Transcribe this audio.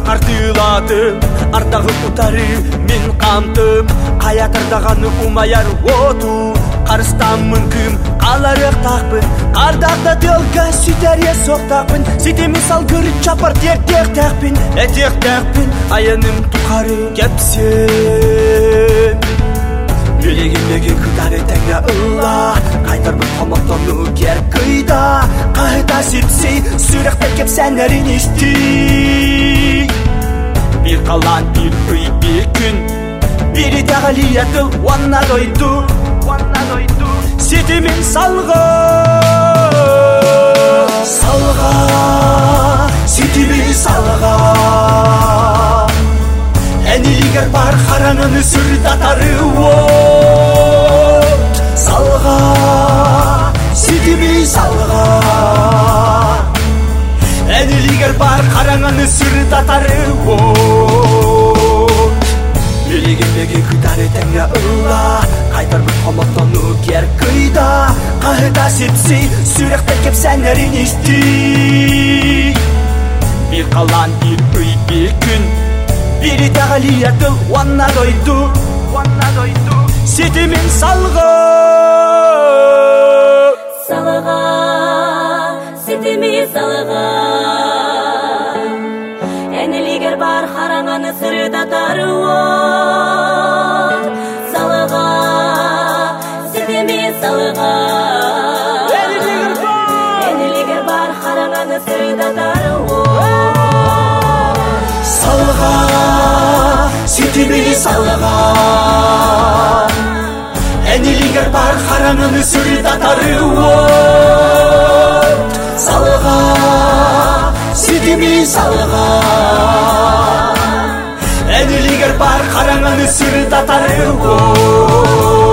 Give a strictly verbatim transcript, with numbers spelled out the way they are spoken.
артылады артагы утары мен камтым каятырдаганы умаяр оту карыстан мүмкүн каларык такпын ардакта тылга сүтәре соктакпын ситеми салгыр чапар тек-тек такпын этек такпын аяным тукары кепсен Мелегимеге кытары тәңгә ылла Кайтарбын комоктону кер кыйда Кайта сипсей сүрәктәп кепсәннәрен исти Bir калан bir ый bir күн Бири тәгалиятыл ванна дойду Ситимин салга Салга Ситимин салга Әнилигер бар қараңыны сүрдатары от Салға, ситими салға Әнилигер бар қараңыны сүрдатары от Мелегемеге күтары тәңе ұлла Қайтарбын қоматтону кер күйда Қағыда сепсей сүректен кепсәнерін істі Bir қалан bir үй bir күн Бири тәгалиятыл ванна дойду Ситимин салга Салга Ситими салга Әнилигер бар қараңаны сүрдатары от Салга Ситими салга Әнилигер бар қараңаны сүрдатары от Салга Ситими салга Әнилигер бар қараңыны сүрдатары от Салга Ситими салга Әнилигер бар қараңыны сүрдатары от